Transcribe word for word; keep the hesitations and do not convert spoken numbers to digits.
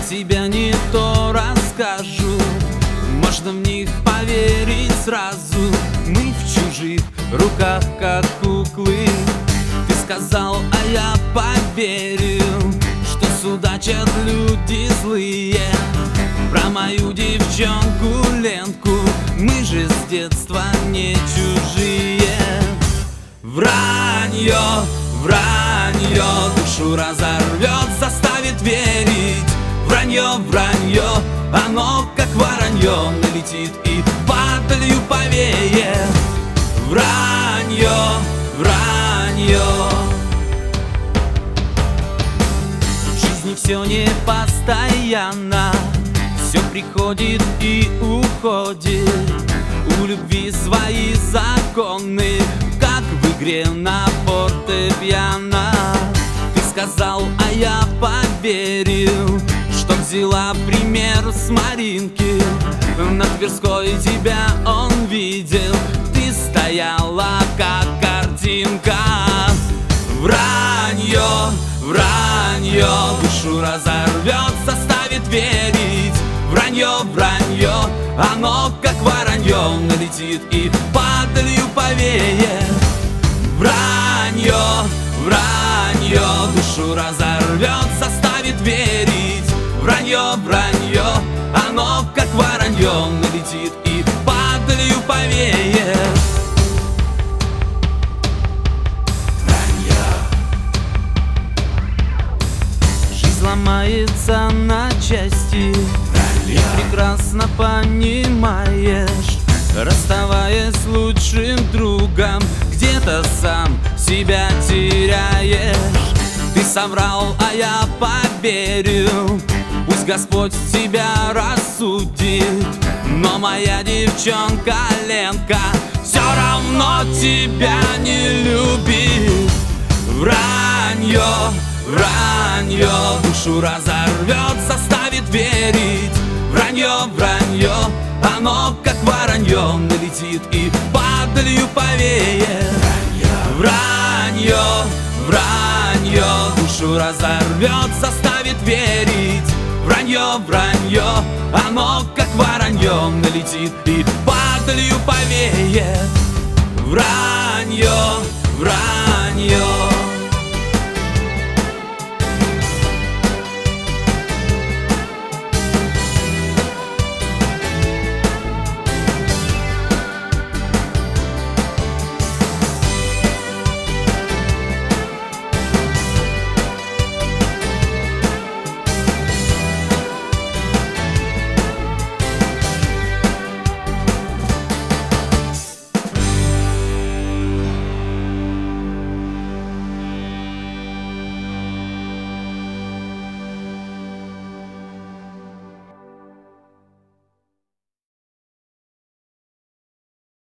себя не то расскажу. Можно в них поверить сразу. Мы в чужих руках, как куклы. Ты сказал, а я поверил, что судачат люди злые про мою девчонку Ленку. Мы же с детства не чужие. Вранье, вранье душу разорвет, заставит верить. Вранье, вранье, оно как воронье налетит и падалью повеет. Вранье, вранье. В жизни все не постоянно, все приходит и уходит. У любви свои законы, как в игре на фортепиано. Ты сказал, а я поверил, что взяла пример с Маринки. На Тверской тебя он видел, ты стояла как картинка. Вранье, вранье душу разорвет, заставит верить. Вранье, вранье, оно как воронье налетит и падалью повеет. Вранье, вранье душу разорвет, заставит верить. Вранье, вранье, оно как воронье налетит и падалью повеет. Вранье. Жизнь ломается на части, ты прекрасно понимаешь. Расставаясь с лучшим другом, где-то сам себя теряешь. Ты соврал, а я поверил, пусть Господь тебя рассудит. Но моя девчонка Ленка все равно тебя не любит. Вранье, вранье душу разорвет, заставит верить. Вранье, вранье, оно как воронье налетит и падалью повеет. Вранье, вранье душу разорвет, заставит верить. Вранье, вранье, оно как воронье налетит и падалью повеет. Вранье, вранье.